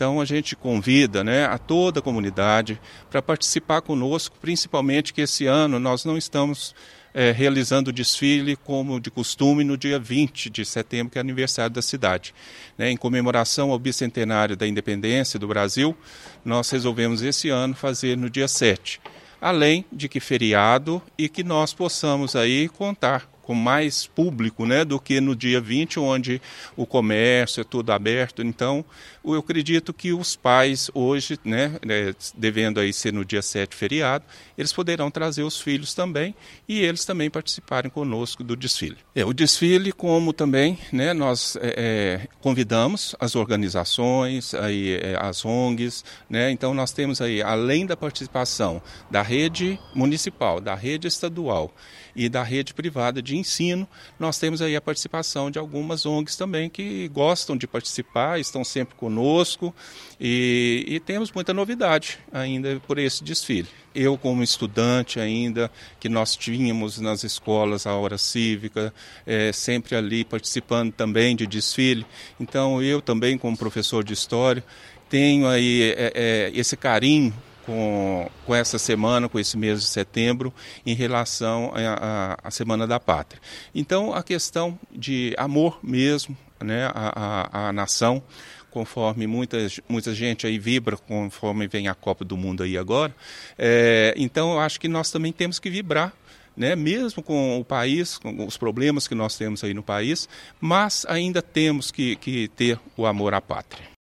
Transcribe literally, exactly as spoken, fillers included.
Então a gente convida, né, a toda a comunidade para participar conosco, principalmente que esse ano nós não estamos é, realizando o desfile como de costume no dia vinte de setembro, que é aniversário da cidade. Né, em comemoração ao bicentenário da independência do Brasil, nós resolvemos esse ano fazer no dia sete. Além de que feriado e que nós possamos aí contar com mais público, né, do que no dia vinte, onde o comércio é tudo aberto. Então, eu acredito que os pais hoje, né, devendo aí ser no dia sete feriado, eles poderão trazer os filhos também e eles também participarem conosco do desfile. É, o desfile, como também, né, nós é, é, convidamos as organizações, aí, é, as O N Gs, né, então nós temos aí, além da participação da rede municipal, da rede estadual e da rede privada de ensino, nós temos aí a participação de algumas O N Gs também que gostam de participar, estão sempre conosco e, e temos muita novidade ainda por esse desfile. Eu, como estudante ainda, que nós tínhamos nas escolas a hora cívica, é, sempre ali participando também de desfile, então eu também, como professor de história, tenho aí é, é, esse carinho Com, com essa semana, com esse mês de setembro, em relação à Semana da Pátria. Então, a questão de amor mesmo, né, à, à, à nação, conforme muita, muita gente aí vibra, conforme vem a Copa do Mundo aí agora, é, então eu acho que nós também temos que vibrar, né, mesmo com o país, com os problemas que nós temos aí no país, mas ainda temos que, que ter o amor à pátria.